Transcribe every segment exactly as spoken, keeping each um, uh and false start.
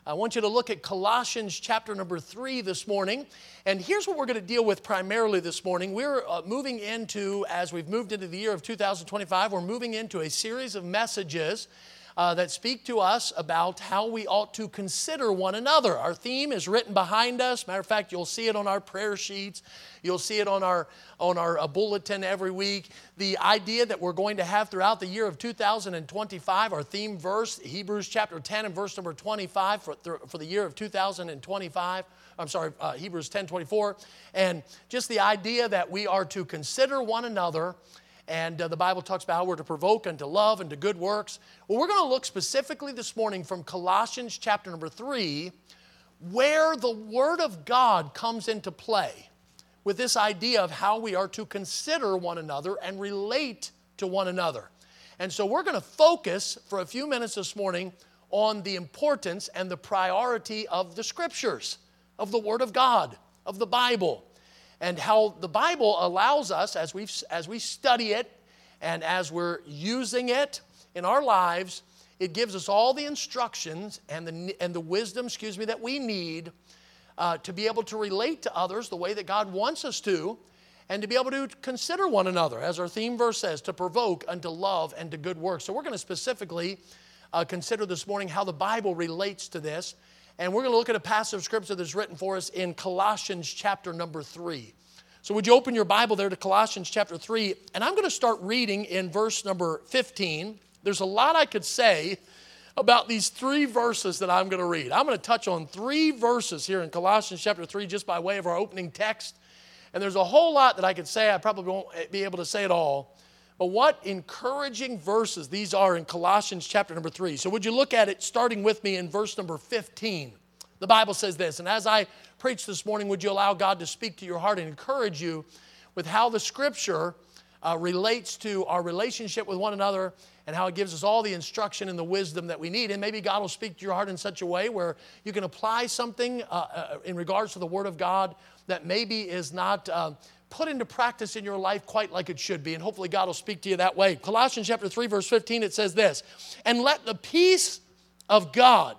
I want you to look at Colossians chapter number three this morning. And here's what we're going to deal with primarily this morning. We're uh, moving into, as we've moved into the year of two thousand twenty-five, we're moving into a series of messages uh, that speak to us about how we ought to consider one another. Our theme is written behind us. Matter of fact, you'll see it on our prayer sheets. You'll see it on our, on our uh, bulletin every week. The idea that we're going to have throughout the year of two thousand twenty-five, our theme verse, Hebrews chapter ten and verse number twenty-five for, for the year of two thousand twenty-five. I'm sorry, uh, Hebrews ten twenty-four. And just the idea that we are to consider one another. And uh, the Bible talks about how we're to provoke unto love and to good works. Well, we're going to look specifically this morning from Colossians chapter number three, where the Word of God comes into play with this idea of how we are to consider one another and relate to one another. And so we're going to focus for a few minutes this morning on the importance and the priority of the Scriptures, of the Word of God, of the Bible, and how the Bible allows us, as we as we study it and as we're using it in our lives, it gives us all the instructions and the, and the wisdom, excuse me, that we need uh, to be able to relate to others the way that God wants us to, and to be able to consider one another, as our theme verse says, to provoke unto love and to good works. So we're going to specifically uh, consider this morning how the Bible relates to this. And we're going to look at a passage of Scripture that's written for us in Colossians chapter number three. So would you open your Bible there to Colossians chapter three? And I'm going to start reading in verse number fifteen. There's a lot I could say about these three verses that I'm going to read. I'm going to touch on three verses here in Colossians chapter three just by way of our opening text. And there's a whole lot that I could say. I probably won't be able to say it all. But what encouraging verses these are in Colossians chapter number three. So would you look at it starting with me in verse number fifteen? The Bible says this, and as I preach this morning, would you allow God to speak to your heart and encourage you with how the Scripture uh, relates to our relationship with one another and how it gives us all the instruction and the wisdom that we need. And maybe God will speak to your heart in such a way where you can apply something uh, uh, in regards to the Word of God that maybe is not uh, put into practice in your life quite like it should be. And hopefully God will speak to you that way. Colossians chapter three, verse fifteen, it says this, "And let the peace of God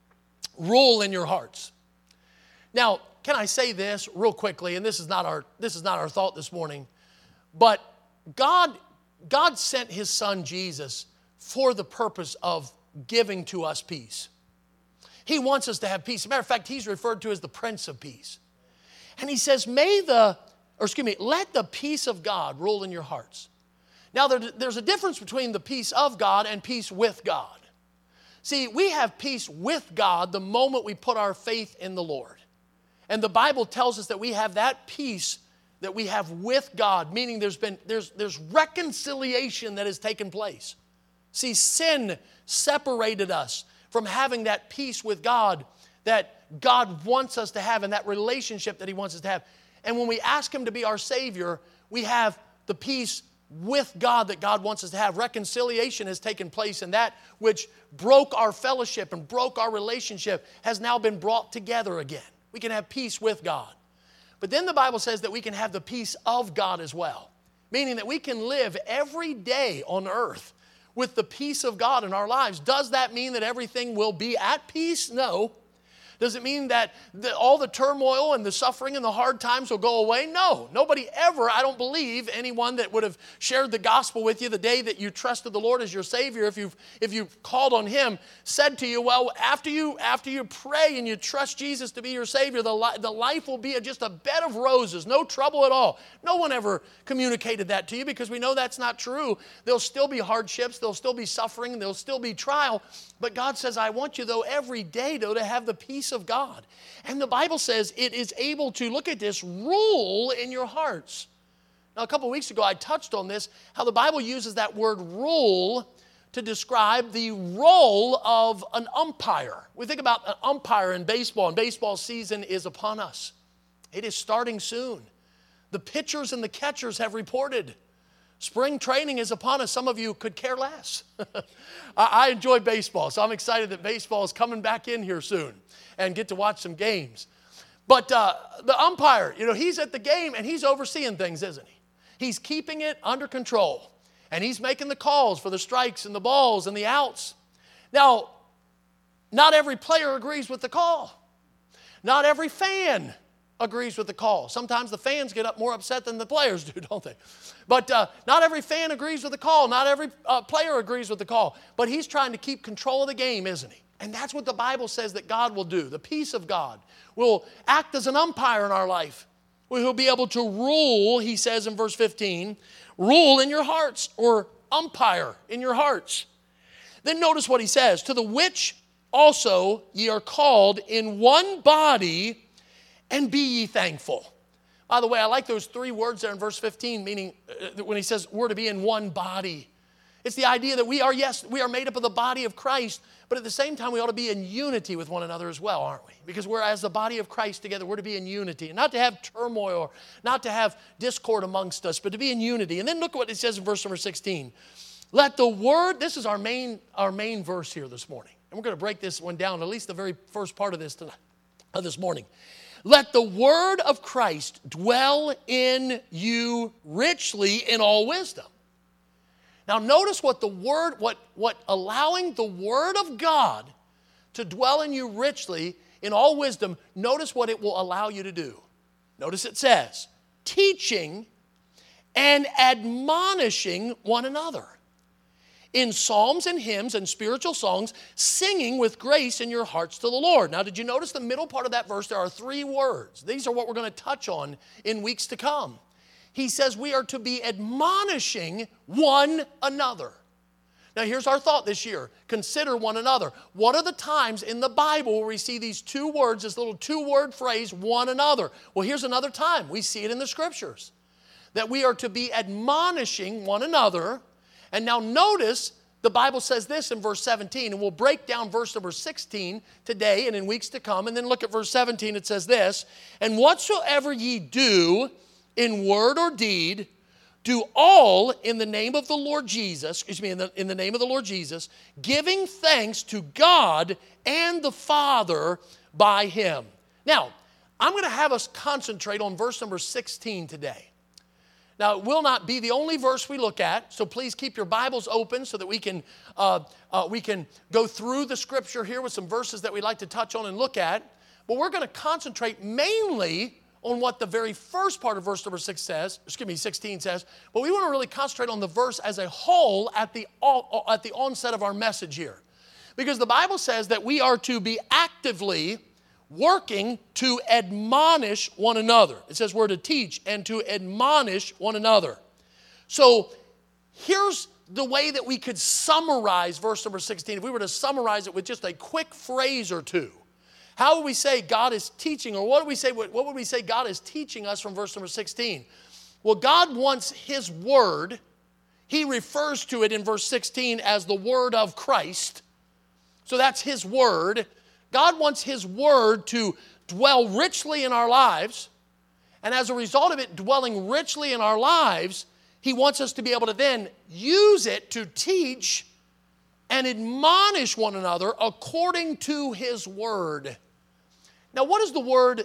rule in your hearts." Now, can I say this real quickly? And this is not our this is not our thought this morning, but God God sent His Son Jesus for the purpose of giving to us peace. He wants us to have peace. As a matter of fact, He's referred to as the Prince of Peace. And He says, "May the or excuse me, let the peace of God rule in your hearts." Now, there, there's a difference between the peace of God and peace with God. See, we have peace with God the moment we put our faith in the Lord. And the Bible tells us that we have that peace that we have with God, meaning there's been there's there's reconciliation that has taken place. See, sin separated us from having that peace with God that God wants us to have and that relationship that He wants us to have. And when we ask Him to be our Savior, we have the peace with God that God wants us to have. Reconciliation has taken place, and that which broke our fellowship and broke our relationship has now been brought together again. We can have peace with God. But then the Bible says that we can have the peace of God as well, meaning that we can live every day on earth with the peace of God in our lives. Does that mean that everything will be at peace? No. Does it mean that the, all the turmoil and the suffering and the hard times will go away? No. Nobody ever, I don't believe, anyone that would have shared the gospel with you the day that you trusted the Lord as your Savior, if you've, if you've called on Him, said to you, well, after you, after you pray and you trust Jesus to be your Savior, the, li- the life will be a, just a bed of roses, no trouble at all. No one ever communicated that to you because we know that's not true. There'll still be hardships, there'll still be suffering, there'll still be trial. But God says, I want you, though, every day, though, to have the peace of God. And the Bible says it is able to, look at this, rule in your hearts. Now, a couple of weeks ago, I touched on this, how the Bible uses that word rule to describe the role of an umpire. We think about an umpire in baseball, and baseball season is upon us. It is starting soon. The pitchers and the catchers have reported. Spring training is upon us. Some of you could care less. I enjoy baseball, so I'm excited that baseball is coming back in here soon and get to watch some games. But uh, the umpire, you know, he's at the game and he's overseeing things, isn't he? He's keeping it under control. And he's making the calls for the strikes and the balls and the outs. Now, not every player agrees with the call. Not every fan agrees with the call. Sometimes the fans get up more upset than the players do, don't they? But uh, not every fan agrees with the call. Not every uh, player agrees with the call. But he's trying to keep control of the game, isn't he? And that's what the Bible says that God will do. The peace of God will act as an umpire in our life. He'll be able to rule, he says in verse fifteen, rule in your hearts, or umpire in your hearts. Then notice what he says, to the which also ye are called in one body, and be ye thankful. By the way, I like those three words there in verse fifteen, meaning uh, when he says we're to be in one body. It's the idea that we are, yes, we are made up of the body of Christ, but at the same time we ought to be in unity with one another as well, aren't we? Because we're as the body of Christ together, we're to be in unity. And not to have turmoil, or not to have discord amongst us, but to be in unity. And then look at what it says in verse number sixteen. Let the word, this is our main, our main verse here this morning. And we're going to break this one down, at least the very first part of this tonight, of this morning. Let the word of Christ dwell in you richly in all wisdom. Now notice what the word, what, what allowing the word of God to dwell in you richly in all wisdom, notice what it will allow you to do. Notice it says, teaching and admonishing one another in psalms and hymns and spiritual songs, singing with grace in your hearts to the Lord. Now, did you notice the middle part of that verse? There are three words. These are what we're going to touch on in weeks to come. He says we are to be admonishing one another. Now, here's our thought this year. Consider one another. What are the times in the Bible where we see these two words, this little two-word phrase, one another? Well, here's another time. We see it in the Scriptures. That we are to be admonishing one another. And now notice, the Bible says this in verse seventeen, and we'll break down verse number sixteen today and in weeks to come. And then look at verse seventeen, it says this, and whatsoever ye do in word or deed, do all in the name of the Lord Jesus, excuse me, in the, in the name of the Lord Jesus, giving thanks to God and the Father by Him. Now, I'm going to have us concentrate on verse number sixteen today. Now, it will not be the only verse we look at, so please keep your Bibles open so that we can, uh, uh, we can go through the Scripture here with some verses that we'd like to touch on and look at. But we're going to concentrate mainly on what the very first part of verse number six says, excuse me, sixteen says, but we want to really concentrate on the verse as a whole at the, at the onset of our message here. Because the Bible says that we are to be actively working to admonish one another. It says we're to teach and to admonish one another. So here's the way that we could summarize verse number sixteen. If we were to summarize it with just a quick phrase or two, how would we say God is teaching, or what would we say, what would we say God is teaching us from verse number sixteen? Well, God wants His word. He refers to it in verse sixteen as the word of Christ. So that's His word. God wants His word to dwell richly in our lives. And as a result of it dwelling richly in our lives, He wants us to be able to then use it to teach and admonish one another according to His word. Now, what does the word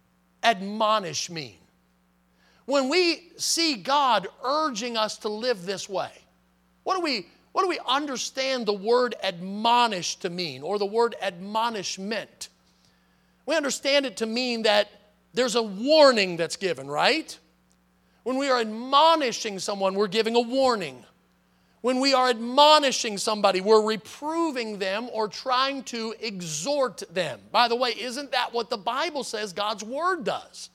admonish mean? When we see God urging us to live this way, what do we What do we understand the word admonish to mean, or the word admonishment? We understand it to mean that there's a warning that's given, right? When we are admonishing someone, we're giving a warning. When we are admonishing somebody, we're reproving them or trying to exhort them. By the way, isn't that what the Bible says God's word does?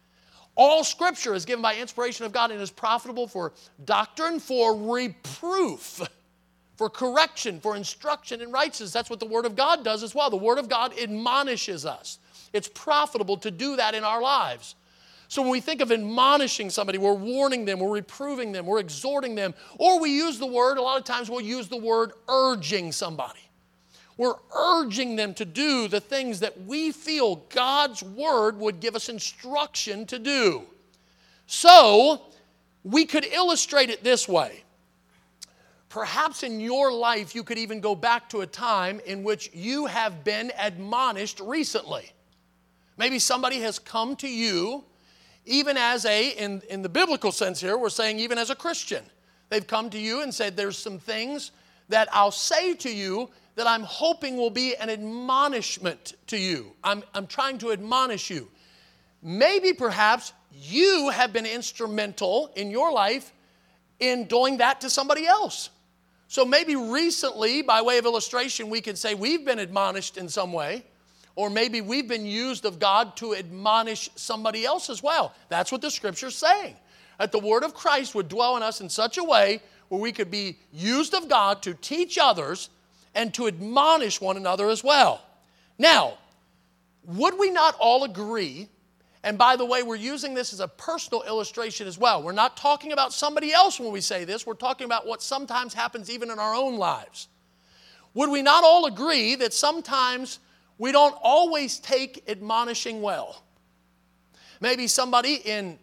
All Scripture is given by inspiration of God and is profitable for doctrine, for reproof, for correction, for instruction in righteousness. That's what the Word of God does as well. The Word of God admonishes us. It's profitable to do that in our lives. So when we think of admonishing somebody, we're warning them, we're reproving them, we're exhorting them, or we use the word, a lot of times we'll use the word urging somebody. We're urging them to do the things that we feel God's Word would give us instruction to do. So we could illustrate it this way. Perhaps in your life, you could even go back to a time in which you have been admonished recently. Maybe somebody has come to you, even as a, in, in the biblical sense here, we're saying even as a Christian. They've come to you and said there's some things that I'll say to you that I'm hoping will be an admonishment to you. I'm, I'm trying to admonish you. Maybe perhaps you have been instrumental in your life in doing that to somebody else. So maybe recently, by way of illustration, we could say we've been admonished in some way, or maybe we've been used of God to admonish somebody else as well. That's what the Scripture's saying. That the Word of Christ would dwell in us in such a way where we could be used of God to teach others and to admonish one another as well. Now, would we not all agree, and by the way, we're using this as a personal illustration as well. We're not talking about somebody else when we say this. We're talking about what sometimes happens even in our own lives. Would we not all agree that sometimes we don't always take admonishing well? Maybe somebody in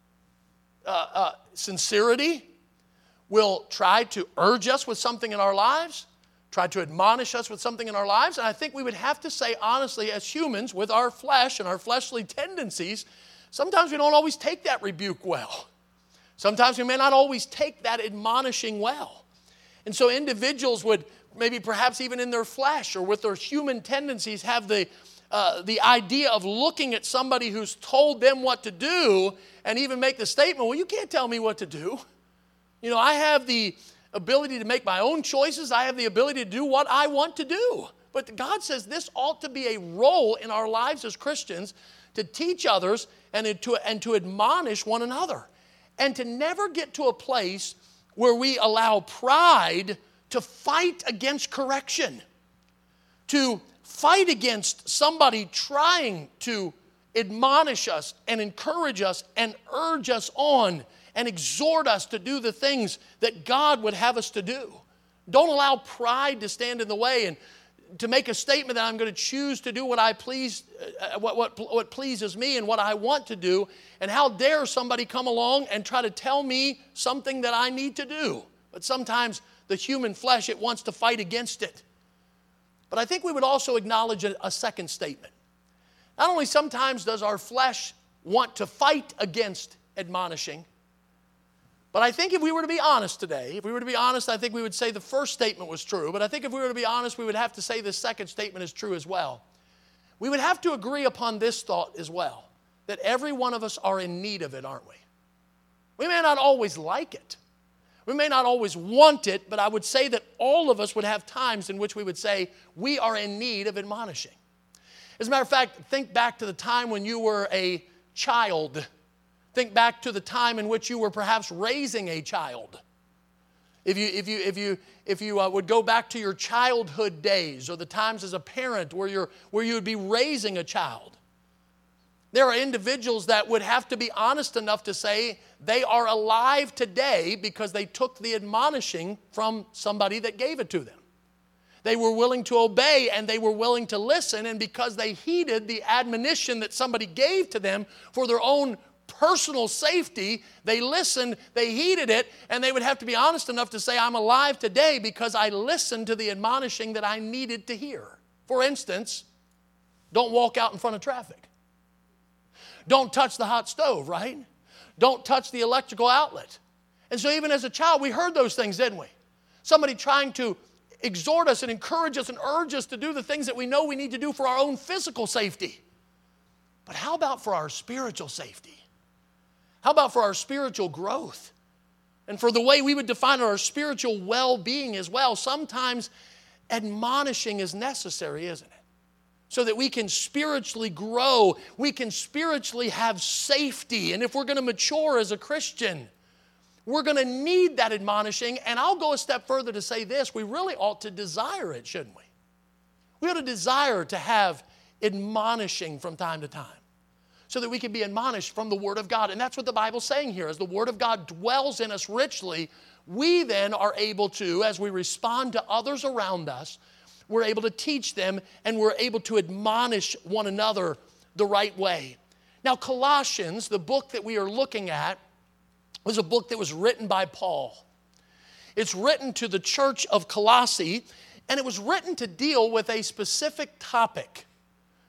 uh, uh, sincerity will try to urge us with something in our lives, try to admonish us with something in our lives. And I think we would have to say honestly, as humans, with our flesh and our fleshly tendencies, sometimes we don't always take that rebuke well. Sometimes we may not always take that admonishing well. And so individuals would maybe perhaps even in their flesh or with their human tendencies have the, uh, the idea of looking at somebody who's told them what to do and even make the statement, well, you can't tell me what to do. You know, I have the ability to make my own choices. I have the ability to do what I want to do. But God says this ought to be a role in our lives as Christians to teach others and to, and to admonish one another. And to never get to a place where we allow pride to fight against correction. To fight against somebody trying to admonish us and encourage us and urge us on and exhort us to do the things that God would have us to do. Don't allow pride to stand in the way and to make a statement that I'm going to choose to do what I please, uh, what, what, what pleases me and what I want to do. And how dare somebody come along and try to tell me something that I need to do. But sometimes the human flesh, it wants to fight against it. But I think we would also acknowledge a, a second statement. Not only sometimes does our flesh want to fight against admonishing, but I think if we were to be honest today, if we were to be honest, I think we would say the first statement was true. But I think if we were to be honest, we would have to say the second statement is true as well. We would have to agree upon this thought as well, that every one of us are in need of it, aren't we? We may not always like it. We may not always want it, but I would say that all of us would have times in which we would say we are in need of admonishing. As a matter of fact, think back to the time when you were a child. Think back to the time in which you were perhaps raising a child. If you, if you, if you, if you uh, would go back to your childhood days or the times as a parent where, you're, where you would be raising a child, there are individuals that would have to be honest enough to say they are alive today because they took the admonishing from somebody that gave it to them. They were willing to obey and they were willing to listen, and because they heeded the admonition that somebody gave to them for their own personal safety, they listened, they heeded it, and they would have to be honest enough to say, I'm alive today because I listened to the admonishing that I needed to hear. For instance, don't walk out in front of traffic. Don't touch the hot stove, right? Don't touch the electrical outlet. And so even as a child, we heard those things, didn't we? Somebody trying to exhort us and encourage us and urge us to do the things that we know we need to do for our own physical safety. But how about for our spiritual safety? How about for our spiritual growth? And for the way we would define our spiritual well-being as well. Sometimes admonishing is necessary, isn't it? So that we can spiritually grow, we can spiritually have safety. And if we're going to mature as a Christian, we're going to need that admonishing. And I'll go a step further to say this, we really ought to desire it, shouldn't we? We ought to desire to have admonishing from time to time, so that we can be admonished from the Word of God. And that's what the Bible's saying here. As the Word of God dwells in us richly, we then are able to, as we respond to others around us, we're able to teach them and we're able to admonish one another the right way. Now, Colossians, the book that we are looking at, was a book that was written by Paul. It's written to the church of Colossae, and it was written to deal with a specific topic.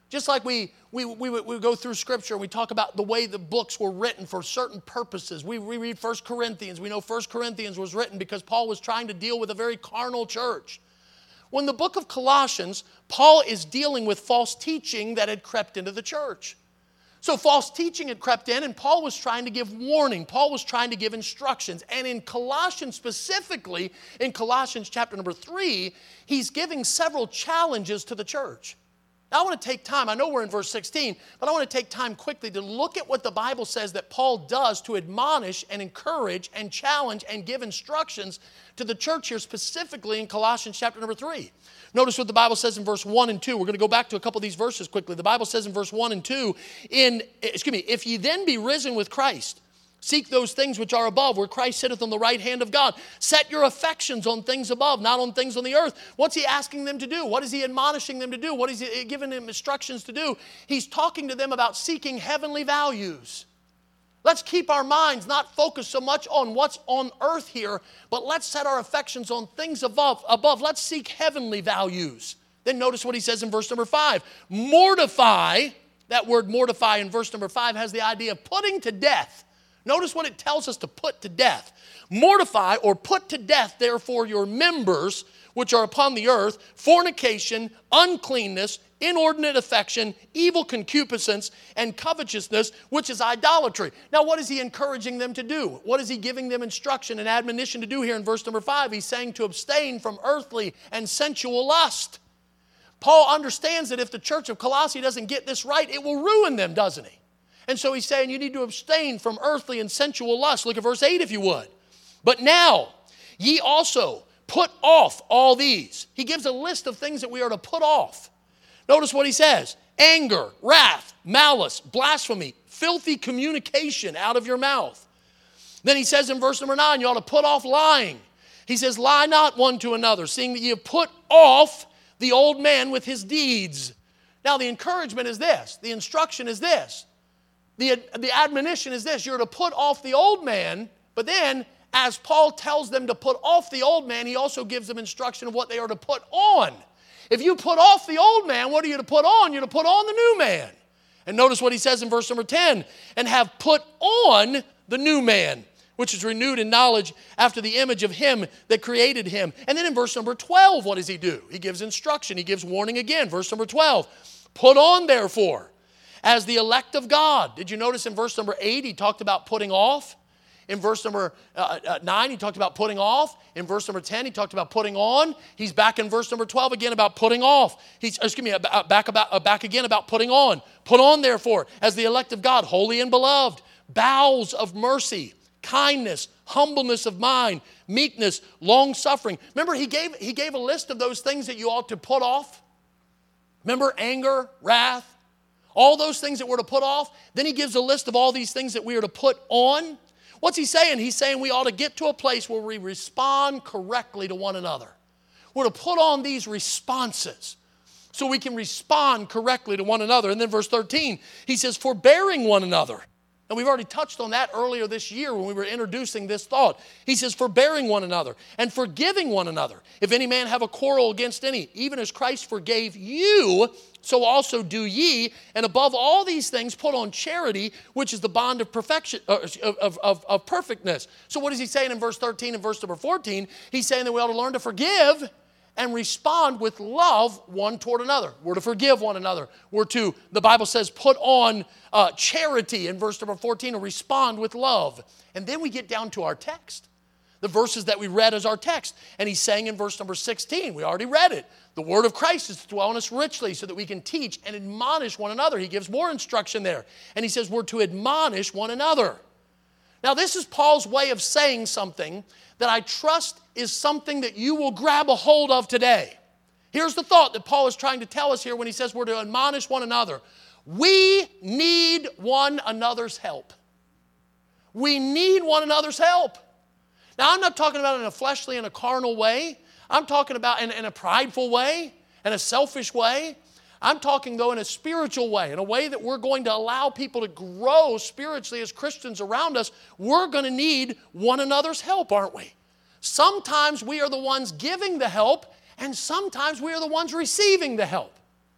Just like we, we, we, we go through Scripture and we talk about the way the books were written for certain purposes. We, we read First Corinthians. We know First Corinthians was written because Paul was trying to deal with a very carnal church. When the book of Colossians, Paul is dealing with false teaching that had crept into the church. So false teaching had crept in, and Paul was trying to give warning. Paul was trying to give instructions. And in Colossians specifically, in Colossians chapter number three, he's giving several challenges to the church. Now I want to take time, I know we're in verse sixteen, but I want to take time quickly to look at what the Bible says that Paul does to admonish and encourage and challenge and give instructions to the church here, specifically in Colossians chapter number three. Notice what the Bible says in verse one and two. We're going to go back to a couple of these verses quickly. The Bible says in verse one and two, in, excuse me, if ye then be risen with Christ, seek those things which are above, where Christ sitteth on the right hand of God. Set your affections on things above, not on things on the earth. What's he asking them to do? What is he admonishing them to do? What is he giving them instructions to do? He's talking to them about seeking heavenly values. Let's keep our minds not focused so much on what's on earth here, but let's set our affections on things above. above. Let's seek heavenly values. Then notice what he says in verse number five. Mortify, that word mortify in verse number five has the idea of putting to death. Notice what it tells us to put to death. Mortify or put to death, therefore, your members which are upon the earth, fornication, uncleanness, inordinate affection, evil concupiscence, and covetousness, which is idolatry. Now, what is he encouraging them to do? What is he giving them instruction and admonition to do here in verse number five? He's saying to abstain from earthly and sensual lust. Paul understands that if the church of Colossae doesn't get this right, it will ruin them, doesn't he? And so he's saying you need to abstain from earthly and sensual lust. Look at verse eight if you would. But now, ye also put off all these. He gives a list of things that we are to put off. Notice what he says. Anger, wrath, malice, blasphemy, filthy communication out of your mouth. Then he says in verse number nine, you ought to put off lying. He says, lie not one to another, seeing that ye have put off the old man with his deeds. Now the encouragement is this. The instruction is this. The, the admonition is this. You're to put off the old man, but then as Paul tells them to put off the old man, he also gives them instruction of what they are to put on. If you put off the old man, what are you to put on? You're to put on the new man. And notice what he says in verse number ten. And have put on the new man, which is renewed in knowledge after the image of him that created him. And then in verse number twelve, what does he do? He gives instruction. He gives warning again. Verse number twelve. Put on, therefore, as the elect of God. Did you notice in verse number eight, he talked about putting off? In verse number uh, uh, nine, he talked about putting off. In verse number ten, he talked about putting on. He's back in verse number twelve again about putting off. He's, excuse me, uh, back, about, uh, back again about putting on. Put on, therefore, as the elect of God, holy and beloved, bowels of mercy, kindness, humbleness of mind, meekness, long-suffering. Remember, he gave, he gave a list of those things that you ought to put off. Remember, anger, wrath, all those things that we're to put off. Then he gives a list of all these things that we are to put on. What's he saying? He's saying we ought to get to a place where we respond correctly to one another. We're to put on these responses so we can respond correctly to one another. And then verse thirteen, he says, forbearing one another. And we've already touched on that earlier this year when we were introducing this thought. He says, forbearing one another and forgiving one another. If any man have a quarrel against any, even as Christ forgave you, so also do ye. And above all these things, put on charity, which is the bond of perfection, uh, of, of, of perfectness. So what is he saying in verse thirteen and verse number fourteen? He's saying that we ought to learn to forgive and respond with love one toward another. We're to forgive one another. We're to, the Bible says, put on uh, charity in verse number fourteen, and respond with love. And then we get down to our text, the verses that we read as our text. And he's saying in verse number sixteen, we already read it, the word of Christ is to dwell in us richly so that we can teach and admonish one another. He gives more instruction there. And he says we're to admonish one another. Now this is Paul's way of saying something that I trust is something that you will grab a hold of today. Here's the thought that Paul is trying to tell us here when he says we're to admonish one another. We need one another's help. We need one another's help. Now, I'm not talking about in a fleshly and a carnal way. I'm talking about in, in a prideful way, in a selfish way. I'm talking, though, in a spiritual way, in a way that we're going to allow people to grow spiritually as Christians around us. We're going to need one another's help, aren't we? Sometimes we are the ones giving the help, and sometimes we are the ones receiving the help.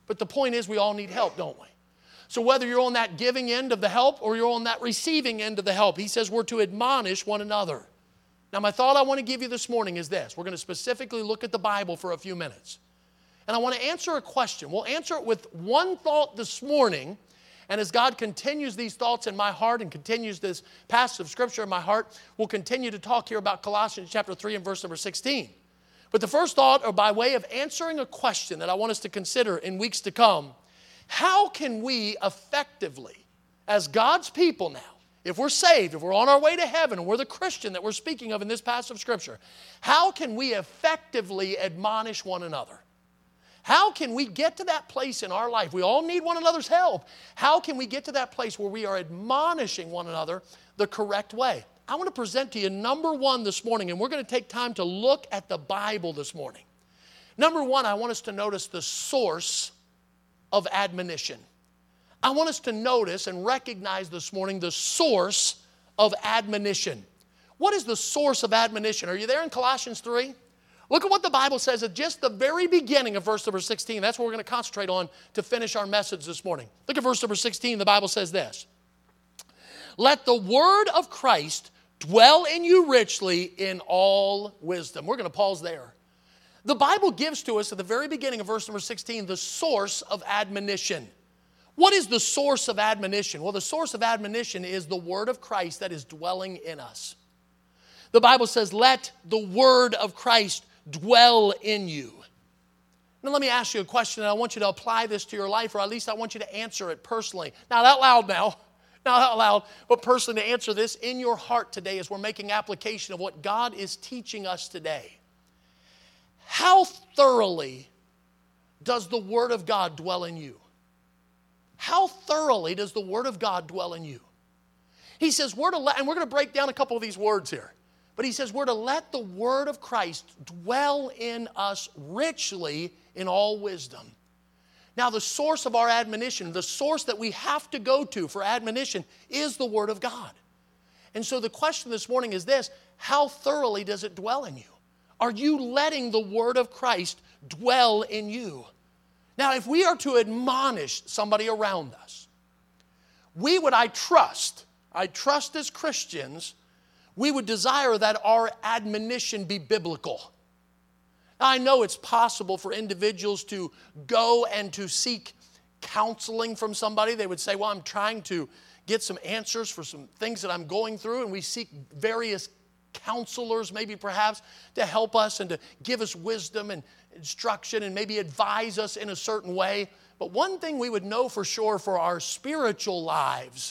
But the point is we all need help, don't we? So whether you're on that giving end of the help or you're on that receiving end of the help, he says we're to admonish one another. Now my thought I want to give you this morning is this. We're going to specifically look at the Bible for a few minutes. And I want to answer a question. We'll answer it with one thought this morning. And as God continues these thoughts in my heart and continues this passage of Scripture in my heart, we'll continue to talk here about Colossians chapter three and verse number sixteen. But the first thought, or by way of answering a question that I want us to consider in weeks to come, how can we effectively, as God's people now, if we're saved, if we're on our way to heaven, and we're the Christian that we're speaking of in this passage of Scripture, how can we effectively admonish one another? How can we get to that place in our life? We all need one another's help. How can we get to that place where we are admonishing one another the correct way? I want to present to you number one this morning, and we're going to take time to look at the Bible this morning. Number one, I want us to notice the source of admonition. I want us to notice and recognize this morning the source of admonition. What is the source of admonition? Are you there in Colossians three? Look at what the Bible says at just the very beginning of verse number sixteen. That's what we're going to concentrate on to finish our message this morning. Look at verse number sixteen. The Bible says this. Let the word of Christ dwell in you richly in all wisdom. We're going to pause there. The Bible gives to us at the very beginning of verse number sixteen the source of admonition. What is the source of admonition? Well, the source of admonition is the word of Christ that is dwelling in us. The Bible says, let the word of Christ dwell in you. Now let me ask you a question, and I want you to apply this to your life, or at least I want you to answer it personally. Not out loud now, not out loud, but personally to answer this in your heart today as we're making application of what God is teaching us today. How thoroughly does the Word of God dwell in you? How thoroughly does the Word of God dwell in you? He says, we're to let, and we're going to break down a couple of these words here. But he says we're to let the word of Christ dwell in us richly in all wisdom. Now the source of our admonition, the source that we have to go to for admonition is the word of God. And so the question this morning is this: how thoroughly does it dwell in you? Are you letting the word of Christ dwell in you? Now if we are to admonish somebody around us, we would, I trust, I trust as Christians, we would desire that our admonition be biblical. Now, I know it's possible for individuals to go and to seek counseling from somebody. They would say, well, I'm trying to get some answers for some things that I'm going through, and we seek various counselors, maybe perhaps, to help us and to give us wisdom and instruction and maybe advise us in a certain way. But one thing we would know for sure for our spiritual lives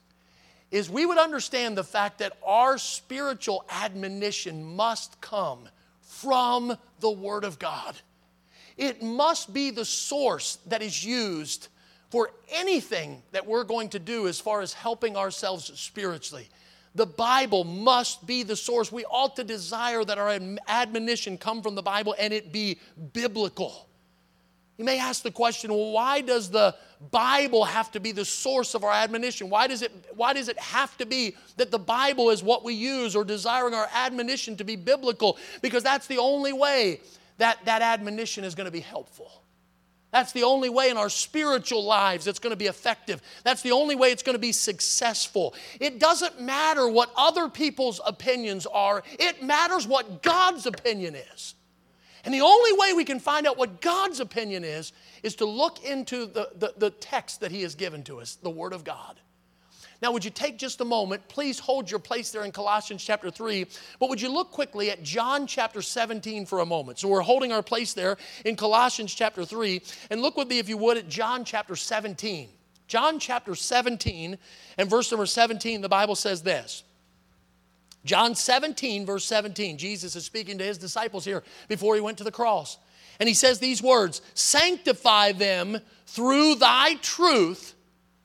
is we would understand the fact that our spiritual admonition must come from the Word of God. It must be the source that is used for anything that we're going to do as far as helping ourselves spiritually. The Bible must be the source. We ought to desire that our admonition come from the Bible and it be biblical. You may ask the question, well, why does the Bible have to be the source of our admonition? Why does it, why does it have to be that the Bible is what we use, or desiring our admonition to be biblical? Because that's the only way that that admonition is going to be helpful. That's the only way in our spiritual lives it's going to be effective. That's the only way it's going to be successful. It doesn't matter what other people's opinions are. It matters what God's opinion is. And the only way we can find out what God's opinion is, is to look into the, the, the text that He has given to us, the Word of God. Now, would you take just a moment? Please hold your place there in Colossians chapter three. But would you look quickly at John chapter seventeen for a moment? So we're holding our place there in Colossians chapter three. And look with me, if you would, at John chapter seventeen. John chapter seventeen and verse number seventeen, the Bible says this. John seventeen, verse seventeen, Jesus is speaking to His disciples here before He went to the cross. And He says these words, sanctify them through thy truth.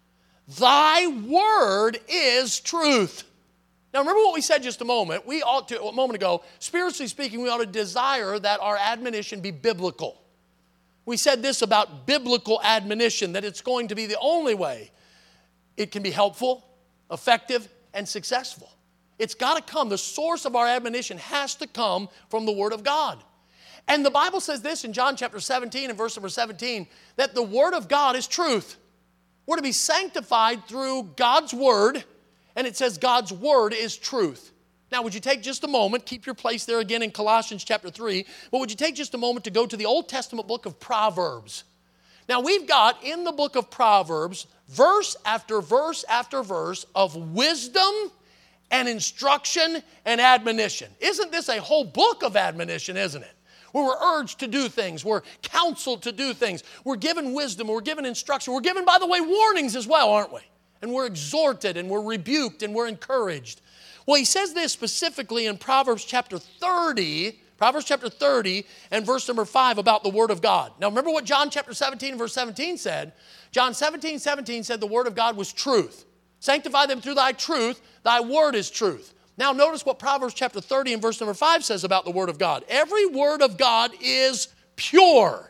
Thy word is truth. Now remember what we said just a moment. We ought to, a moment ago, spiritually speaking, we ought to desire that our admonition be biblical. We said this about biblical admonition, that it's going to be the only way it can be helpful, effective, and successful. It's got to come. The source of our admonition has to come from the Word of God. And the Bible says this in John chapter seventeen and verse number seventeen, that the Word of God is truth. We're to be sanctified through God's Word, and it says God's Word is truth. Now, would you take just a moment, keep your place there again in Colossians chapter three, but would you take just a moment to go to the Old Testament book of Proverbs? Now, we've got in the book of Proverbs, verse after verse after verse of wisdom and instruction and admonition. Isn't this a whole book of admonition, isn't it? Where we're urged to do things, we're counseled to do things, we're given wisdom, we're given instruction, we're given, by the way, warnings as well, aren't we? And we're exhorted and we're rebuked and we're encouraged. Well, he says this specifically in Proverbs chapter thirty, Proverbs chapter thirty and verse number five about the Word of God. Now remember what John chapter seventeen and verse seventeen said. John seventeen, seventeen said the Word of God was truth. Sanctify them through thy truth, thy word is truth. Now notice what Proverbs chapter thirty and verse number five says about the Word of God. Every word of God is pure.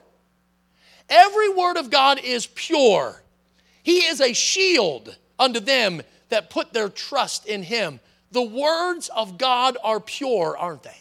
Every word of God is pure. He is a shield unto them that put their trust in him. The words of God are pure, aren't they?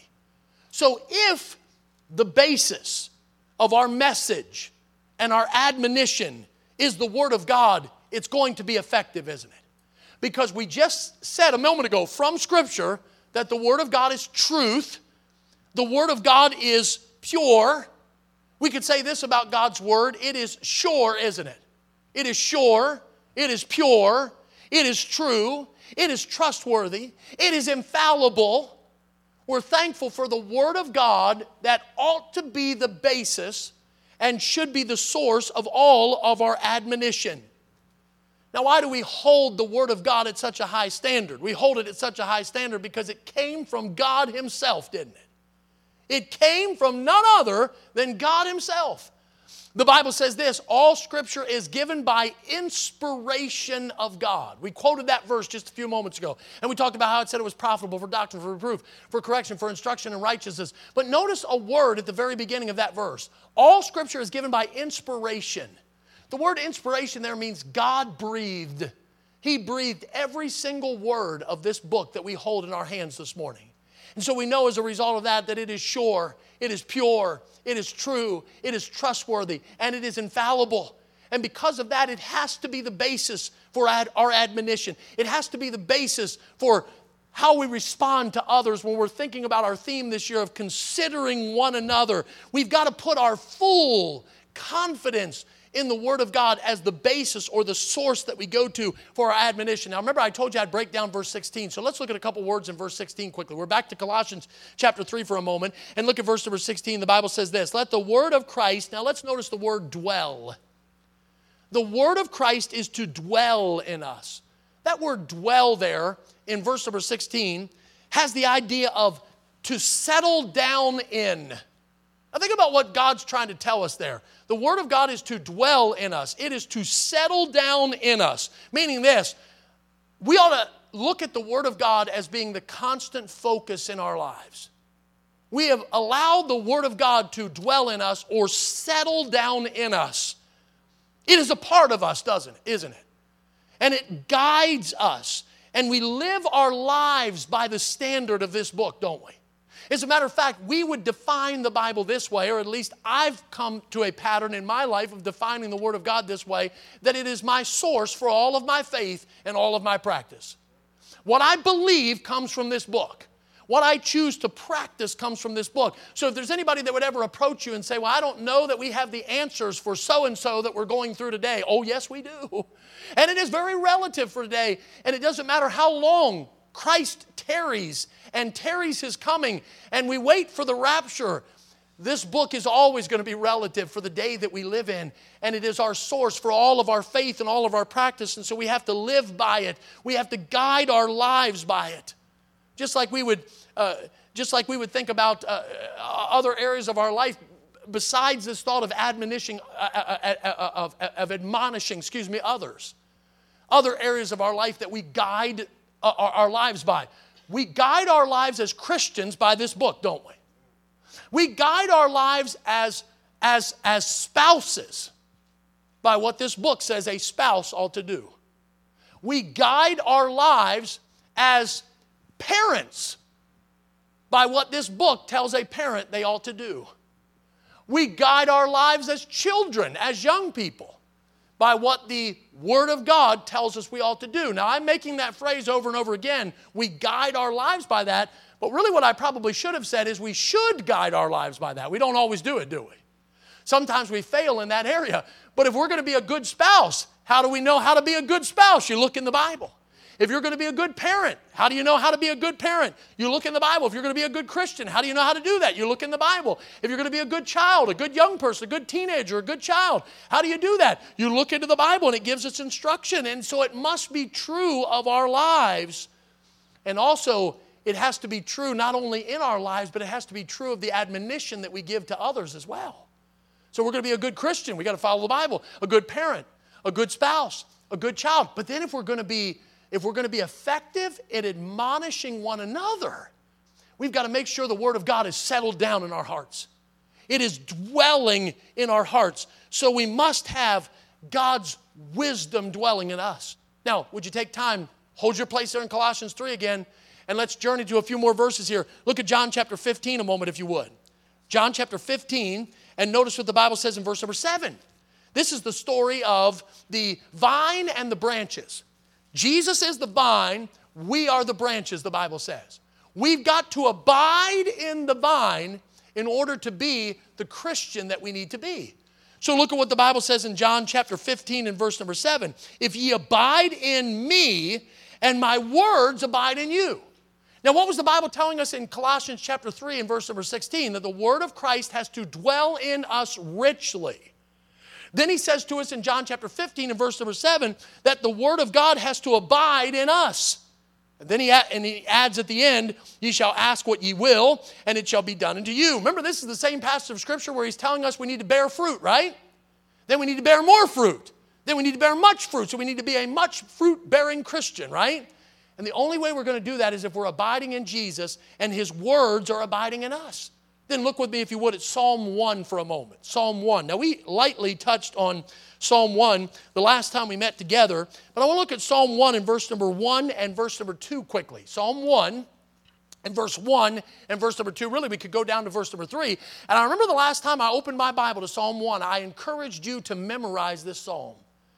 So if the basis of our message and our admonition is the Word of God, it's going to be effective, isn't it? Because we just said a moment ago from Scripture that the Word of God is truth. The Word of God is pure. We could say this about God's Word. It is sure, isn't it? It is sure. It is pure. It is true. It is trustworthy. It is infallible. We're thankful for the Word of God that ought to be the basis and should be the source of all of our admonition. Now, why do we hold the Word of God at such a high standard? We hold it at such a high standard because it came from God Himself, didn't it? It came from none other than God Himself. The Bible says this, all Scripture is given by inspiration of God. We quoted that verse just a few moments ago. And we talked about how it said it was profitable for doctrine, for reproof, for correction, for instruction in righteousness. But notice a word at the very beginning of that verse. All Scripture is given by inspiration. The word inspiration there means God breathed. He breathed every single word of this book that we hold in our hands this morning. And so we know as a result of that that it is sure, it is pure, it is true, it is trustworthy, and it is infallible. And because of that, it has to be the basis for ad- our admonition. It has to be the basis for how we respond to others when we're thinking about our theme this year of considering one another. We've got to put our full confidence in the Word of God as the basis or the source that we go to for our admonition. Now remember I told you I'd break down verse sixteen. So let's look at a couple words in verse sixteen quickly. We're back to Colossians chapter three for a moment and look at verse number sixteen. The Bible says this, let the Word of Christ, now let's notice the word dwell. The Word of Christ is to dwell in us. That word dwell there in verse number sixteen has the idea of to settle down in. Now think about what God's trying to tell us there. The Word of God is to dwell in us. It is to settle down in us. Meaning this, we ought to look at the Word of God as being the constant focus in our lives. We have allowed the Word of God to dwell in us or settle down in us. It is a part of us, doesn't it? Isn't it? And it guides us. And we live our lives by the standard of this book, don't we? As a matter of fact, we would define the Bible this way, or at least I've come to a pattern in my life of defining the Word of God this way, that it is my source for all of my faith and all of my practice. What I believe comes from this book. What I choose to practice comes from this book. So if there's anybody that would ever approach you and say, well, I don't know that we have the answers for so-and-so that we're going through today. Oh, yes, we do. And it is very relative for today. And it doesn't matter how long Christ tarries and tarries His coming, and we wait for the rapture. This book is always going to be relative for the day that we live in, and it is our source for all of our faith and all of our practice, and so we have to live by it. We have to guide our lives by it. Just like we would, uh, just like we would think about uh, other areas of our life besides this thought of admonition, uh, uh, uh, of, of admonishing, excuse me, others. Other areas of our life that we guide uh, our, our lives by. We guide our lives as Christians by this book, don't we? We guide our lives as, as, as spouses by what this book says a spouse ought to do. We guide our lives as parents by what this book tells a parent they ought to do. We guide our lives as children, as young people, by what the Word of God tells us we ought to do. Now, I'm making that phrase over and over again. We guide our lives by that. But really what I probably should have said is we should guide our lives by that. We don't always do it, do we? Sometimes we fail in that area. But if we're going to be a good spouse, how do we know how to be a good spouse? You look in the Bible. If you're going to be a good parent, how do you know how to be a good parent? You look in the Bible. If you're going to be a good Christian, how do you know how to do that? You look in the Bible. If you're going to be a good child, a good young person, a good teenager, a good child, how do you do that? You look into the Bible and it gives us instruction. And so it must be true of our lives. And also, it has to be true not only in our lives, but it has to be true of the admonition that we give to others as well. So we're going to be a good Christian. We've got to follow the Bible. A good parent, a good spouse, a good child. But then if we're going to be If we're going to be effective in admonishing one another, we've got to make sure the Word of God is settled down in our hearts. It is dwelling in our hearts. So we must have God's wisdom dwelling in us. Now, would you take time, hold your place there in Colossians three again, and let's journey to a few more verses here. Look at John chapter fifteen a moment if you would. John chapter fifteen, and notice what the Bible says in verse number seven. This is the story of the vine and the branches. Jesus is the vine, we are the branches, the Bible says. We've got to abide in the vine in order to be the Christian that we need to be. So look at what the Bible says in John chapter fifteen and verse number seven. If ye abide in me, and my words abide in you. Now what was the Bible telling us in Colossians chapter three and verse number sixteen? That the word of Christ has to dwell in us richly. Then he says to us in John chapter fifteen and verse number seven that the Word of God has to abide in us. And then he, and he adds at the end, ye shall ask what ye will, and it shall be done unto you. Remember, this is the same passage of Scripture where he's telling us we need to bear fruit, right? Then we need to bear more fruit. Then we need to bear much fruit. So we need to be a much fruit-bearing Christian, right? And the only way we're going to do that is if we're abiding in Jesus and His words are abiding in us. Then look with me, if you would, at Psalm one for a moment. Psalm one. Now, we lightly touched on Psalm one the last time we met together, but I want to look at Psalm one and verse number one and verse number two quickly. Psalm one and verse one and verse number two. Really, we could go down to verse number three. And I remember the last time I opened my Bible to Psalm one, I encouraged you to memorize this psalm.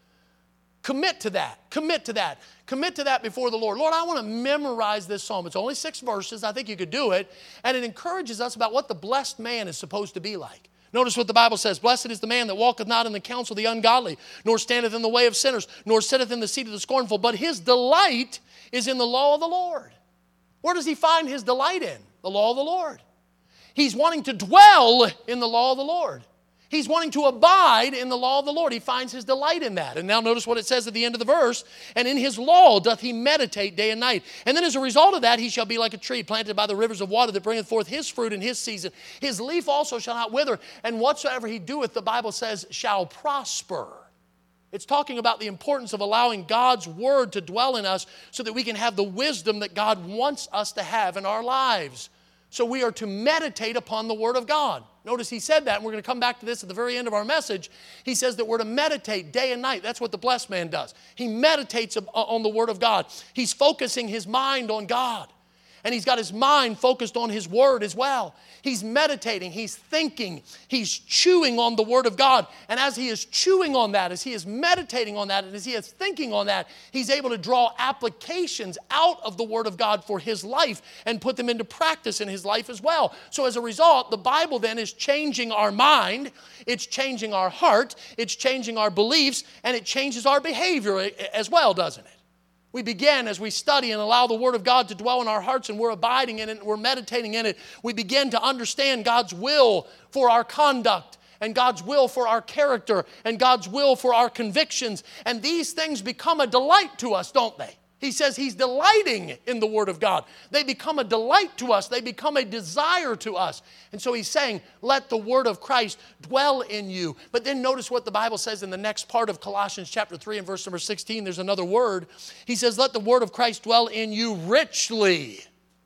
Commit to that. Commit to that. Commit to that before the Lord. Lord, I want to memorize this psalm. It's only six verses. I think you could do it. And it encourages us about what the blessed man is supposed to be like. Notice what the Bible says. Blessed is the man that walketh not in the counsel of the ungodly, nor standeth in the way of sinners, nor sitteth in the seat of the scornful. But his delight is in the law of the Lord. Where does he find his delight in? The law of the Lord. He's wanting to dwell in the law of the Lord. He's wanting to abide in the law of the Lord. He finds his delight in that. And now notice what it says at the end of the verse. And in his law doth he meditate day and night. And then as a result of that, he shall be like a tree planted by the rivers of water that bringeth forth his fruit in his season. His leaf also shall not wither. And whatsoever he doeth, the Bible says, shall prosper. It's talking about the importance of allowing God's word to dwell in us so that we can have the wisdom that God wants us to have in our lives. So we are to meditate upon the Word of God. Notice he said that, and we're going to come back to this at the very end of our message. He says that we're to meditate day and night. That's what the blessed man does. He meditates on the Word of God. He's focusing his mind on God. And he's got his mind focused on his word as well. He's meditating, he's thinking, he's chewing on the word of God. And as he is chewing on that, as he is meditating on that, and as he is thinking on that, he's able to draw applications out of the word of God for his life and put them into practice in his life as well. So as a result, the Bible then is changing our mind, it's changing our heart, it's changing our beliefs, and it changes our behavior as well, doesn't it? We begin as we study and allow the Word of God to dwell in our hearts and we're abiding in it and we're meditating in it. We begin to understand God's will for our conduct and God's will for our character and God's will for our convictions. And these things become a delight to us, don't they? He says he's delighting in the Word of God. They become a delight to us. They become a desire to us. And so he's saying, let the Word of Christ dwell in you. But then notice what the Bible says in the next part of Colossians chapter three and verse number sixteen. There's another word. He says, let the Word of Christ dwell in you richly.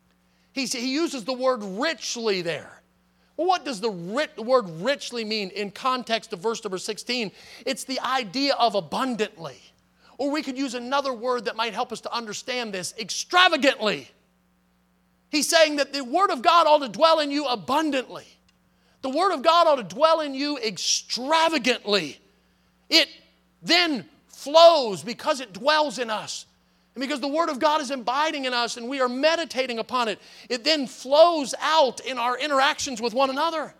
He, he uses the word richly there. Well, what does the word richly mean in context of verse number sixteen? It's the idea of abundantly. Or we could use another word that might help us to understand this, extravagantly. He's saying that the Word of God ought to dwell in you abundantly. The Word of God ought to dwell in you extravagantly. It then flows because it dwells in us. And because the Word of God is abiding in us and we are meditating upon it, it then flows out in our interactions with one another.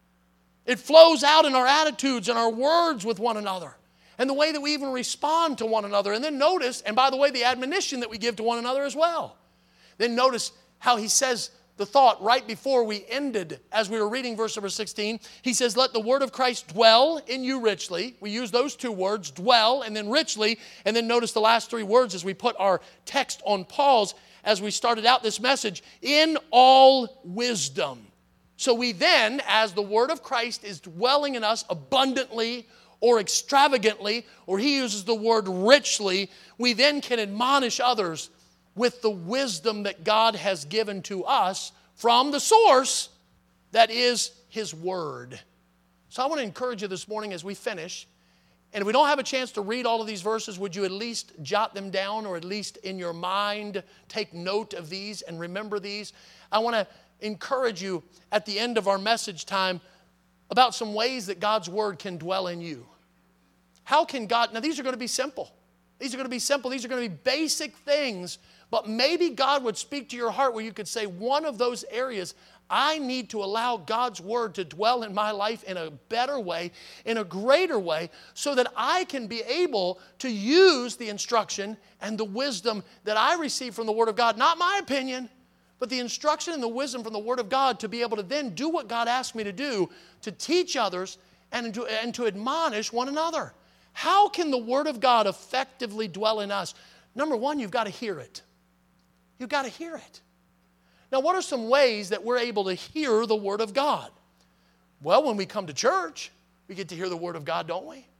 It flows out in our attitudes and our words with one another. And the way that we even respond to one another. And then notice, and by the way, the admonition that we give to one another as well. Then notice how he says the thought right before we ended as we were reading verse number sixteen. He says, let the word of Christ dwell in you richly. We use those two words, dwell and then richly. And then notice the last three words as we put our text on pause as we started out this message. In all wisdom. So we then, as the word of Christ is dwelling in us abundantly or extravagantly, or he uses the word richly, we then can admonish others with the wisdom that God has given to us from the source that is his word. So I want to encourage you this morning as we finish, and if we don't have a chance to read all of these verses, would you at least jot them down or at least in your mind take note of these and remember these? I want to encourage you at the end of our message time about some ways that God's word can dwell in you. How can God, now these are going to be simple. These are going to be simple. These are going to be basic things. But maybe God would speak to your heart where you could say, one of those areas, I need to allow God's word to dwell in my life in a better way, in a greater way, so that I can be able to use the instruction and the wisdom that I receive from the word of God. Not my opinion, but the instruction and the wisdom from the word of God to be able to then do what God asked me to do, to teach others and to, and to admonish one another. How can the word of God effectively dwell in us? Number one, you've got to hear it. You've got to hear it. Now, what are some ways that we're able to hear the word of God? Well, when we come to church, we get to hear the word of God, don't we?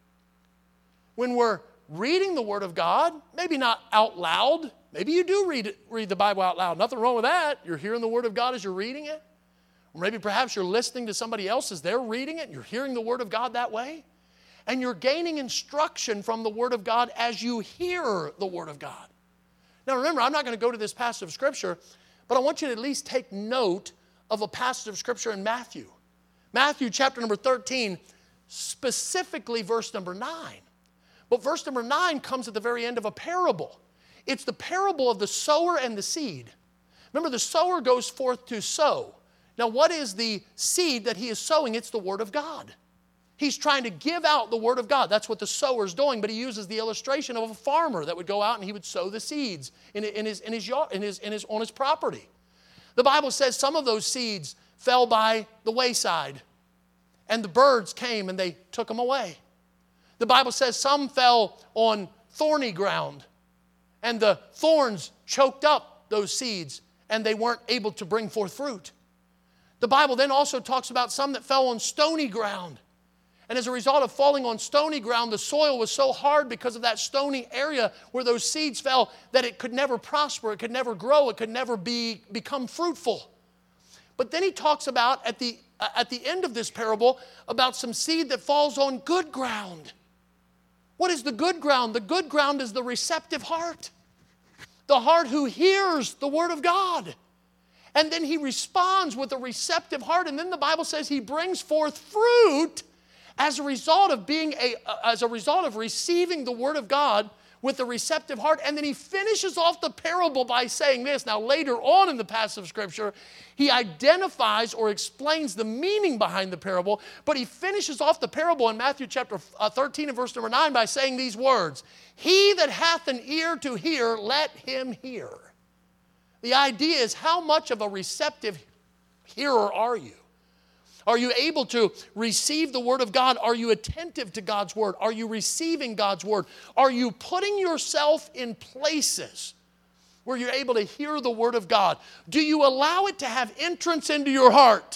When we're reading the word of God, maybe not out loud. Maybe you do read it, read the Bible out loud. Nothing wrong with that. You're hearing the word of God as you're reading it. Or maybe perhaps you're listening to somebody else as they're reading it and you're hearing the word of God that way. And you're gaining instruction from the word of God as you hear the word of God. Now remember, I'm not going to go to this passage of Scripture, but I want you to at least take note of a passage of Scripture in Matthew. Matthew chapter number thirteen, specifically verse number nine. But verse number nine comes at the very end of a parable. It's the parable of the sower and the seed. Remember, the sower goes forth to sow. Now what is the seed that he is sowing? It's the word of God. He's trying to give out the word of God. That's what the sower's doing, but he uses the illustration of a farmer that would go out and he would sow the seeds in, in, his, in, his yard, in, his, in his, on his property. The Bible says some of those seeds fell by the wayside, and the birds came and they took them away. The Bible says some fell on thorny ground, and the thorns choked up those seeds, and they weren't able to bring forth fruit. The Bible then also talks about some that fell on stony ground. And as a result of falling on stony ground, the soil was so hard because of that stony area where those seeds fell that it could never prosper, it could never grow, it could never be, become fruitful. But then he talks about, at the, uh, at the end of this parable, about some seed that falls on good ground. What is the good ground? The good ground is the receptive heart. The heart who hears the word of God. And then he responds with a receptive heart. And then the Bible says he brings forth fruit as a result of being a, as a result of receiving the word of God with a receptive heart. And then he finishes off the parable by saying this. Now later on in the passage of Scripture, he identifies or explains the meaning behind the parable, but he finishes off the parable in Matthew chapter thirteen and verse number nine by saying these words, "He that hath an ear to hear, let him hear." The idea is, how much of a receptive hearer are you? Are you able to receive the word of God? Are you attentive to God's word? Are you receiving God's word? Are you putting yourself in places where you're able to hear the word of God? Do you allow it to have entrance into your heart?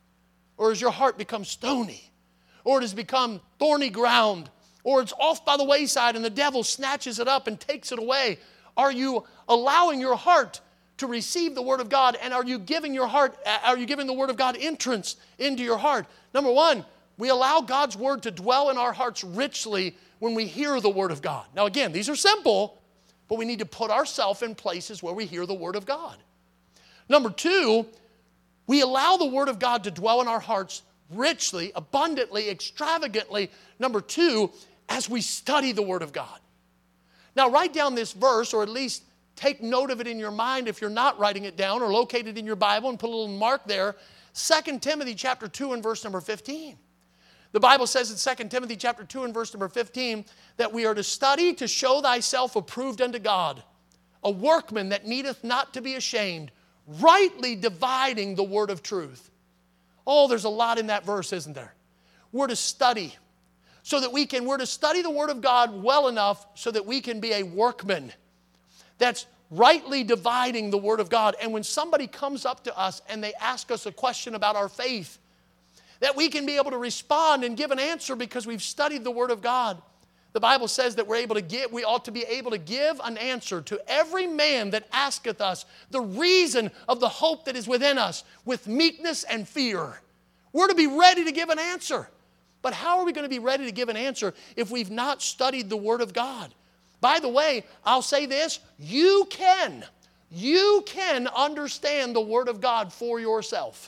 Or has your heart become stony? Or it has become thorny ground? Or it's off by the wayside and the devil snatches it up and takes it away? Are you allowing your heart to receive the word of God, and are you giving your heart, are you giving the word of God entrance into your heart? Number one, we allow God's word to dwell in our hearts richly when we hear the word of God. Now again, these are simple, but we need to put ourselves in places where we hear the word of God. Number two, we allow the word of God to dwell in our hearts richly, abundantly, extravagantly. Number two, as we study the Word of God. Now write down this verse, or at least take note of it in your mind if you're not writing it down, or locate it in your Bible and put a little mark there. Second Timothy chapter two and verse number fifteen. The Bible says in Second Timothy chapter two and verse number fifteen that we are to study to show thyself approved unto God, a workman that needeth not to be ashamed, rightly dividing the word of truth. Oh, there's a lot in that verse, isn't there? We're to study so that we can, we're to study the Word of God well enough so that we can be a workman that's rightly dividing the Word of God. And when somebody comes up to us and they ask us a question about our faith, that we can be able to respond and give an answer because we've studied the Word of God. The Bible says that we're able to give, we ought to be able to give an answer to every man that asketh us the reason of the hope that is within us with meekness and fear. We're to be ready to give an answer. But how are we going to be ready to give an answer if we've not studied the Word of God? By the way, I'll say this, you can, you can understand the Word of God for yourself.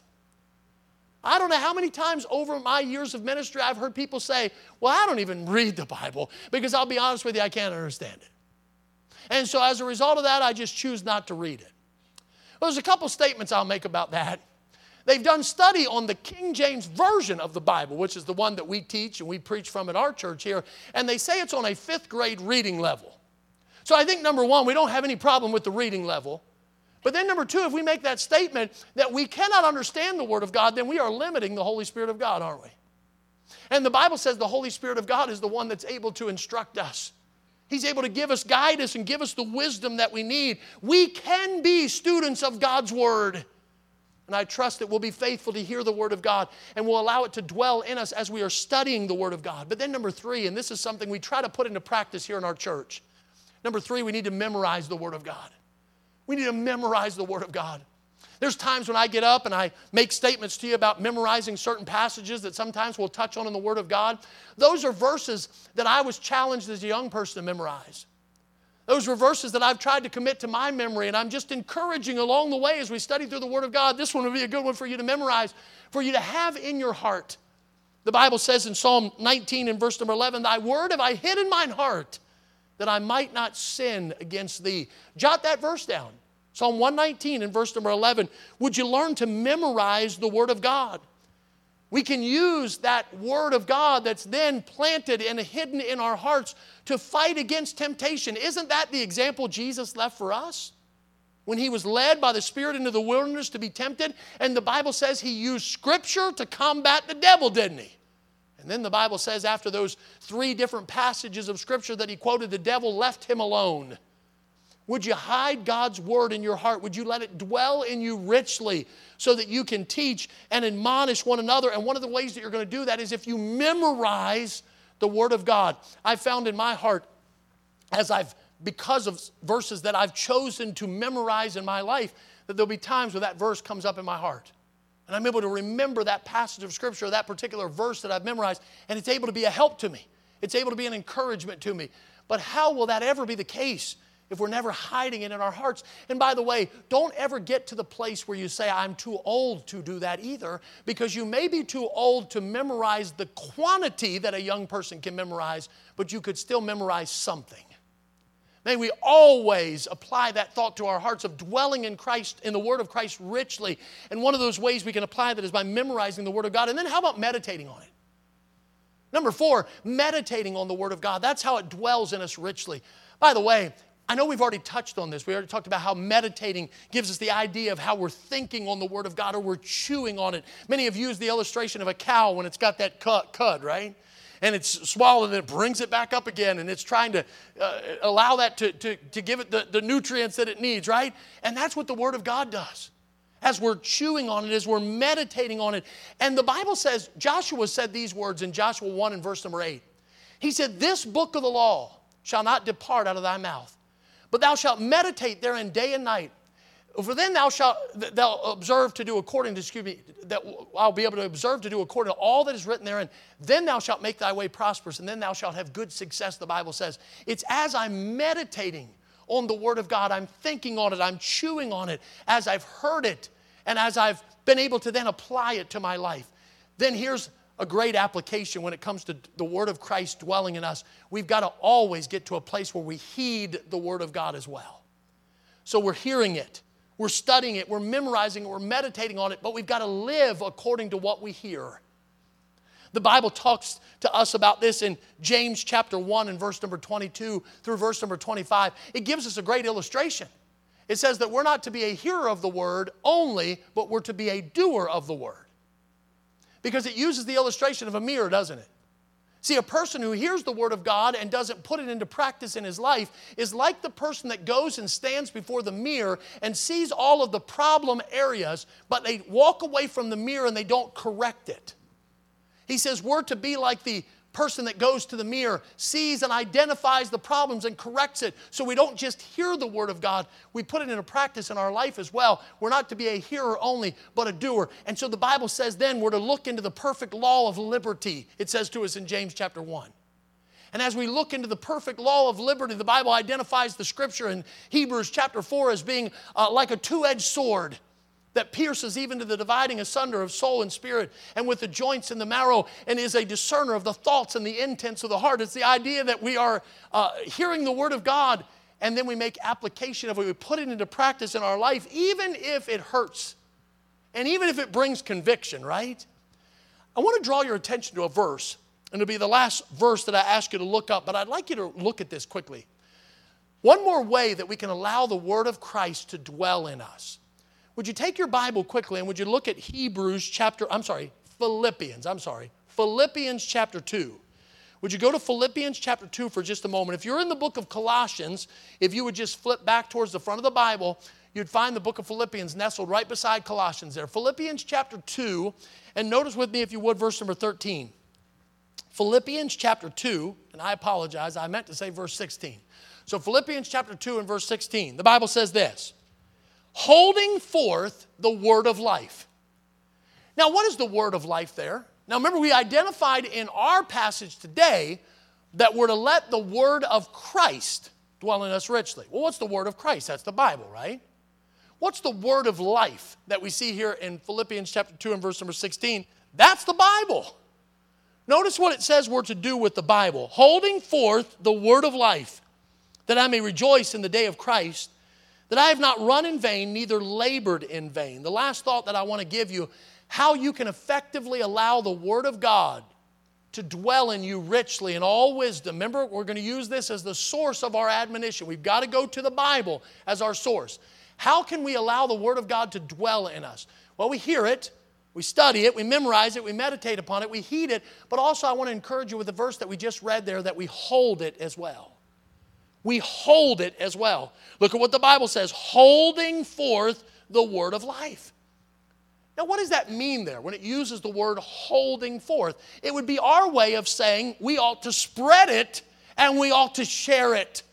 I don't know how many times over my years of ministry I've heard people say, well, I don't even read the Bible because I'll be honest with you, I can't understand it. And so as a result of that, I just choose not to read it. Well, there's a couple statements I'll make about that. They've done study on the King James Version of the Bible, which is the one that we teach and we preach from at our church here, and they say it's on a fifth grade reading level. So I think, number one, we don't have any problem with the reading level. But then number two, if we make that statement that we cannot understand the Word of God, then we are limiting the Holy Spirit of God, aren't we? And the Bible says the Holy Spirit of God is the one that's able to instruct us. He's able to give us guidance and give us the wisdom that we need. We can be students of God's Word. And I trust that we'll be faithful to hear the Word of God and we'll allow it to dwell in us as we are studying the Word of God. But then number three, and this is something we try to put into practice here in our church. Number three, we need to memorize the Word of God. We need to memorize the Word of God. There's times when I get up and I make statements to you about memorizing certain passages that sometimes we'll touch on in the Word of God. Those are verses that I was challenged as a young person to memorize. Those were verses that I've tried to commit to my memory, and I'm just encouraging along the way as we study through the Word of God. This one would be a good one for you to memorize, for you to have in your heart. The Bible says in Psalm nineteen and verse number eleven, thy word have I hid in mine heart, that I might not sin against thee. Jot that verse down. Psalm one nineteen and verse number eleven. Would you learn to memorize the Word of God? We can use that Word of God that's then planted and hidden in our hearts to fight against temptation. Isn't that the example Jesus left for us? When He was led by the Spirit into the wilderness to be tempted, and the Bible says He used Scripture to combat the devil, didn't He? And then the Bible says after those three different passages of Scripture that He quoted, the devil left Him alone. Would you hide God's Word in your heart? Would you let it dwell in you richly so that you can teach and admonish one another? And one of the ways that you're going to do that is if you memorize the Word of God. I found in my heart, as I've, because of verses that I've chosen to memorize in my life, that there'll be times where that verse comes up in my heart. And I'm able to remember that passage of Scripture, that particular verse that I've memorized, and it's able to be a help to me. It's able to be an encouragement to me. But how will that ever be the case if we're never hiding it in our hearts? And by the way, don't ever get to the place where you say, I'm too old to do that either, because you may be too old to memorize the quantity that a young person can memorize, but you could still memorize something. May we always apply that thought to our hearts of dwelling in Christ, in the Word of Christ richly. And one of those ways we can apply that is by memorizing the Word of God. And then how about meditating on it? Number four, meditating on the Word of God. That's how it dwells in us richly. By the way, I know we've already touched on this. We already talked about how meditating gives us the idea of how we're thinking on the Word of God or we're chewing on it. Many have used the illustration of a cow when it's got that cud, cud right? And it's swallowed and it brings it back up again and it's trying to uh, allow that to, to, to give it the, the nutrients that it needs, right? And that's what the Word of God does. As we're chewing on it, as we're meditating on it. And the Bible says, Joshua said these words in Joshua one and verse number eight. He said, this book of the law shall not depart out of thy mouth, but thou shalt meditate therein day and night. For then thou shalt thou observe to do according to, excuse me, that I'll be able to observe to do according to all that is written therein. Then thou shalt make thy way prosperous, and then thou shalt have good success, the Bible says. It's as I'm meditating on the Word of God, I'm thinking on it, I'm chewing on it, as I've heard it, and as I've been able to then apply it to my life. then here's a great application when it comes to the Word of Christ dwelling in us. We've got to always get to a place where we heed the Word of God as well. So we're hearing it, we're studying it, we're memorizing it, we're meditating on it, but we've got to live according to what we hear. The Bible talks to us about this in James chapter one and verse number twenty-two through verse number twenty-five. It gives us a great illustration. It says that we're not to be a hearer of the word only, but we're to be a doer of the word. Because it uses the illustration of a mirror, doesn't it? See, a person who hears the word of God and doesn't put it into practice in his life is like the person that goes and stands before the mirror and sees all of the problem areas, but they walk away from the mirror and they don't correct it. He says we're to be like the person that goes to the mirror, sees and identifies the problems and corrects it. So we don't just hear the word of God, we put it into practice in our life as well. We're not to be a hearer only, but a doer. And so the Bible says then we're to look into the perfect law of liberty. It says to us in James chapter one. And as we look into the perfect law of liberty, the Bible identifies the scripture in Hebrews chapter four as being uh, like a two-edged sword that pierces even to the dividing asunder of soul and spirit and with the joints and the marrow, and is a discerner of the thoughts and the intents of the heart. It's the idea that we are uh, hearing the word of God and then we make application of it. We put it into practice in our life, even if it hurts and even if it brings conviction, right? I want to draw your attention to a verse, and it'll be the last verse that I ask you to look up, but I'd like you to look at this quickly. One more way that we can allow the word of Christ to dwell in us. Would you take your Bible quickly and would you look at Hebrews chapter, I'm sorry, Philippians, I'm sorry, Philippians chapter two. Would you go to Philippians chapter two for just a moment? If you're in the book of Colossians, if you would just flip back towards the front of the Bible, you'd find the book of Philippians nestled right beside Colossians there. Philippians chapter two, and notice with me if you would verse number thirteen. Philippians chapter two, and I apologize, I meant to say verse sixteen. So Philippians chapter two and verse sixteen, the Bible says this: holding forth the word of life. Now, what is the word of life there? Now, remember, we identified in our passage today that we're to let the word of Christ dwell in us richly. Well, what's the word of Christ? That's the Bible, right? What's the word of life that we see here in Philippians chapter two and verse number sixteen? That's the Bible. Notice what it says we're to do with the Bible. Holding forth the word of life, that I may rejoice in the day of Christ, that I have not run in vain, neither labored in vain. The last thought that I want to give you, how you can effectively allow the Word of God to dwell in you richly in all wisdom. Remember, we're going to use this as the source of our admonition. We've got to go to the Bible as our source. How can we allow the Word of God to dwell in us? Well, we hear it, we study it, we memorize it, we meditate upon it, we heed it, but also I want to encourage you with the verse that we just read there that we hold it as well. We hold it as well. Look at what the Bible says, holding forth the word of life. Now, what does that mean there when it uses the word holding forth? It would be our way of saying we ought to spread it and we ought to share it.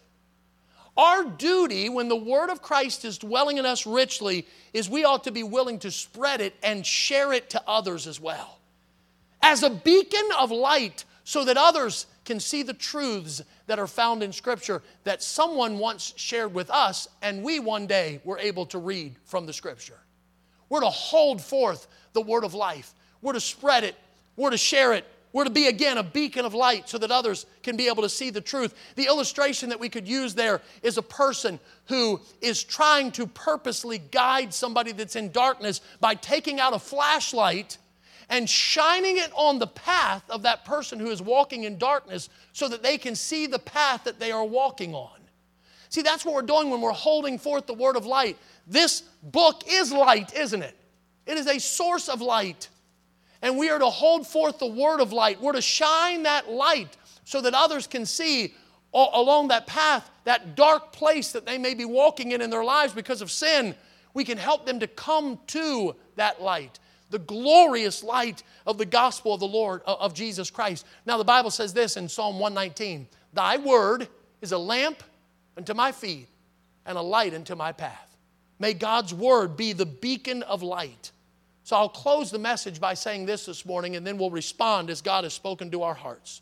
Our duty when the word of Christ is dwelling in us richly is we ought to be willing to spread it and share it to others as well. As a beacon of light so that others can see the truths that are found in Scripture that someone once shared with us and we one day were able to read from the Scripture. We're to hold forth the word of life. We're to spread it. We're to share it. We're to be, again, a beacon of light so that others can be able to see the truth. The illustration that we could use there is a person who is trying to purposely guide somebody that's in darkness by taking out a flashlight and shining it on the path of that person who is walking in darkness so that they can see the path that they are walking on. See, that's what we're doing when we're holding forth the word of light. This book is light, isn't it? It is a source of light. And we are to hold forth the word of light. We're to shine that light so that others can see along that path, that dark place that they may be walking in in their lives because of sin. We can help them to come to that light, the glorious light of the gospel of the Lord, of Jesus Christ. Now the Bible says this in Psalm one nineteen, thy word is a lamp unto my feet and a light unto my path. May God's word be the beacon of light. So I'll close the message by saying this this morning, and then we'll respond as God has spoken to our hearts.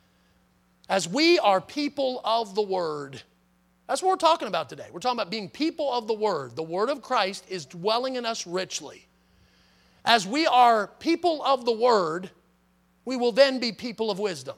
As we are people of the word, that's what we're talking about today. We're talking about being people of the word. The word of Christ is dwelling in us richly. As we are people of the Word, we will then be people of wisdom.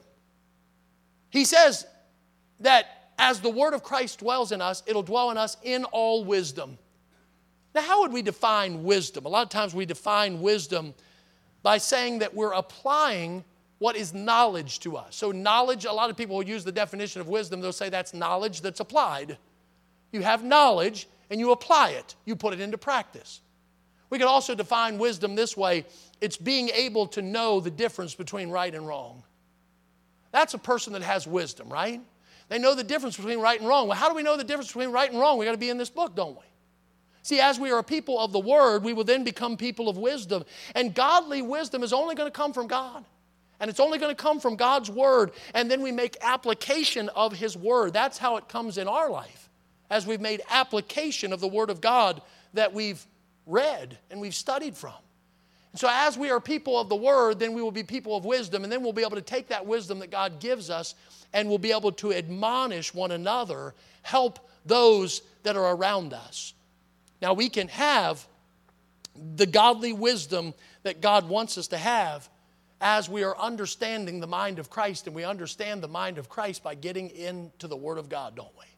He says that as the Word of Christ dwells in us, it'll dwell in us in all wisdom. Now, how would we define wisdom? A lot of times we define wisdom by saying that we're applying what is knowledge to us. So knowledge, a lot of people will use the definition of wisdom. They'll say that's knowledge that's applied. You have knowledge and you apply it. You put it into practice. We could also define wisdom this way. It's being able to know the difference between right and wrong. That's a person that has wisdom, right? They know the difference between right and wrong. Well, how do we know the difference between right and wrong? We've got to be in this book, don't we? See, as we are a people of the Word, we will then become people of wisdom. And godly wisdom is only going to come from God. And it's only going to come from God's Word. And then we make application of His Word. That's how it comes in our life. As we've made application of the Word of God that we've read and we've studied from. And so as we are people of the Word, then we will be people of wisdom. And then we'll be able to take that wisdom that God gives us and we'll be able to admonish one another, help those that are around us. Now, we can have the godly wisdom that God wants us to have as we are understanding the mind of Christ, and we understand the mind of Christ by getting into the Word of God, don't we?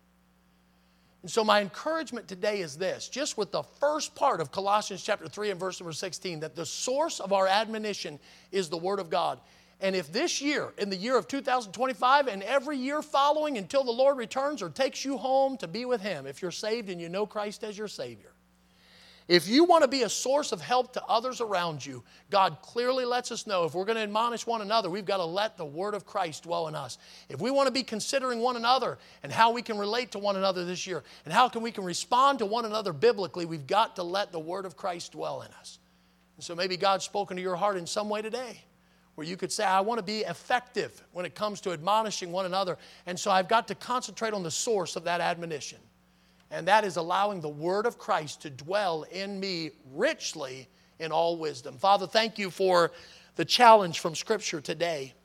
And so my encouragement today is this, just with the first part of Colossians chapter three and verse number sixteen, that the source of our admonition is the Word of God. And if this year, in the year of two thousand twenty-five, and every year following until the Lord returns or takes you home to be with Him, if you're saved and you know Christ as your Savior, if you want to be a source of help to others around you, God clearly lets us know if we're going to admonish one another, we've got to let the Word of Christ dwell in us. If we want to be considering one another and how we can relate to one another this year and how can we can respond to one another biblically, we've got to let the Word of Christ dwell in us. And so maybe God's spoken to your heart in some way today where you could say, I want to be effective when it comes to admonishing one another, and so I've got to concentrate on the source of that admonition. And that is allowing the Word of Christ to dwell in me richly in all wisdom. Father, thank you for the challenge from Scripture today.